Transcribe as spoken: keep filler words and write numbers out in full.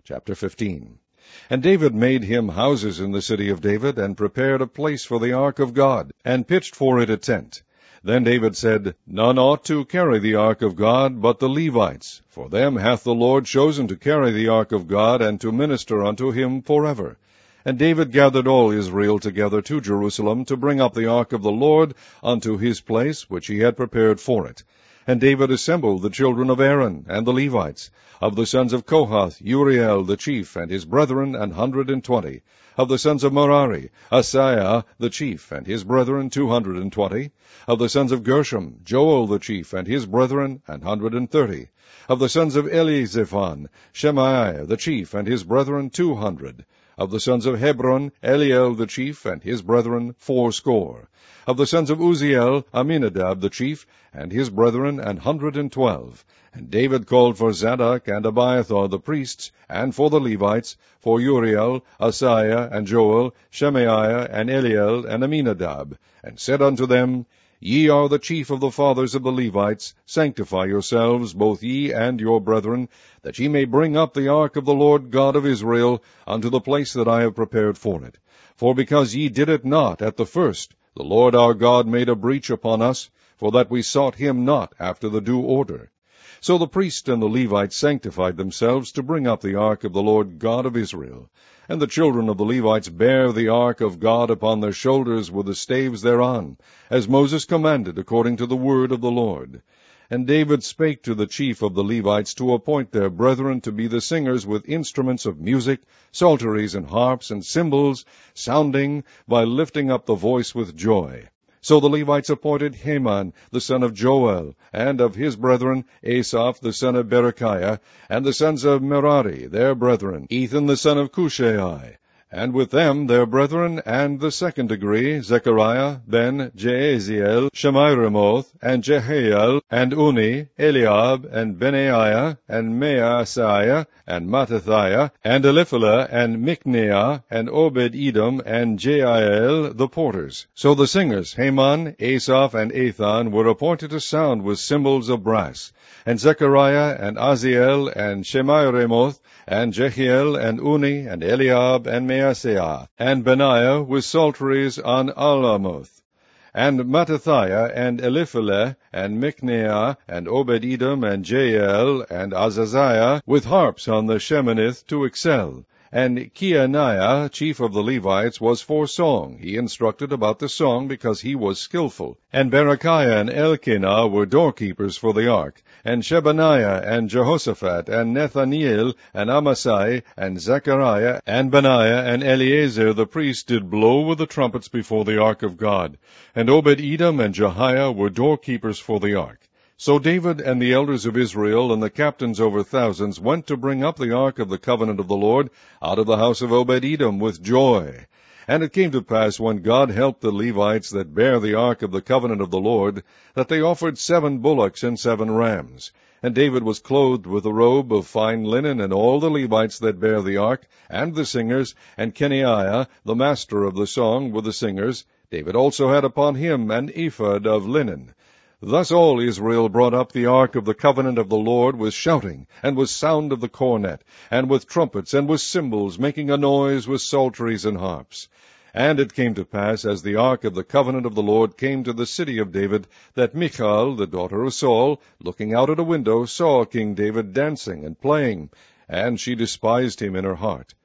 Chapter fifteen. And David made him houses in the city of David, and prepared a place for the ark of God, and pitched for it a tent. Then David said, None ought to carry the ark of God but the Levites, for them hath the Lord chosen to carry the ark of God, and to minister unto him forever. And David gathered all Israel together to Jerusalem, to bring up the ark of the Lord unto his place, which he had prepared for it. And David assembled the children of Aaron, and the Levites. Of the sons of Kohath, Uriel the chief, and his brethren, an hundred and twenty. Of the sons of Merari, Asaiah the chief, and his brethren, two hundred and twenty. Of the sons of Gershom, Joel the chief, and his brethren, an hundred and thirty. Of the sons of Elizaphan, Shemaiah the chief, and his brethren, two hundred. Of the sons of Hebron, Eliel the chief, and his brethren, fourscore. Of the sons of Uzziel, Aminadab the chief, and his brethren, an hundred and twelve. And David called for Zadok and Abiathar the priests, and for the Levites, for Uriel, Asaiah, and Joel, Shemaiah, and Eliel, and Aminadab, and said unto them, Ye are the chief of the fathers of the Levites. Sanctify yourselves, both ye and your brethren, that ye may bring up the ark of the Lord God of Israel unto the place that I have prepared for it. For because ye did it not at the first, the Lord our God made a breach upon us, for that we sought him not after the due order. So the priests and the Levites sanctified themselves to bring up the ark of the Lord God of Israel. And the children of the Levites bare the ark of God upon their shoulders with the staves thereon, as Moses commanded according to the word of the Lord. And David spake to the chief of the Levites to appoint their brethren to be the singers with instruments of music, psalteries and harps and cymbals, sounding by lifting up the voice with joy. So the Levites appointed Heman the son of Joel, and of his brethren Asaph the son of Berechiah, and the sons of Merari their brethren, Ethan the son of Cushai, and with them their brethren, and the second degree, Zechariah, Ben, Jeaziel, Shemiramoth, and Jehiel, and Uni, Eliab, and Benaiah, and Maaseiah, and Mattathiah, and Eliphalah, and Micneah, and Obed-Edom, and Jeiel, the porters. So the singers, Heman, Asaph, and Ethan, were appointed to sound with cymbals of brass. And Zechariah, and Aziel, and Shemiramoth, and Jehiel, and Uni, and Eliab, and Maaseiah, and Benaiah with psalteries on Alamoth, and Mattathiah, and Eliphalah, and Micneah, and Obed-Edom, and Jeiel, and Azaziah, with harps on the Sheminith to excel. And Keaniah, chief of the Levites, was for song. He instructed about the song, because he was skillful. And Berechiah and Elkanah were doorkeepers for the ark. And Shebaniah, and Jehoshaphat, and Nethaniel, and Amasai, and Zechariah, and Benaiah, and Eleazar the priest did blow with the trumpets before the ark of God. And Obed-Edom and Jehiah were doorkeepers for the ark. So David and the elders of Israel and the captains over thousands went to bring up the ark of the covenant of the Lord out of the house of Obed-Edom with joy. And it came to pass, when God helped the Levites that bare the ark of the covenant of the Lord, that they offered seven bullocks and seven rams. And David was clothed with a robe of fine linen, and all the Levites that bare the ark, and the singers, and Kenaiah, the master of the song, with the singers. David also had upon him an ephod of linen. Thus all Israel brought up the ark of the covenant of the Lord with shouting, and with sound of the cornet, and with trumpets, and with cymbals, making a noise with psalteries and harps. And it came to pass, as the ark of the covenant of the Lord came to the city of David, that Michal, the daughter of Saul, looking out at a window, saw King David dancing and playing, and she despised him in her heart.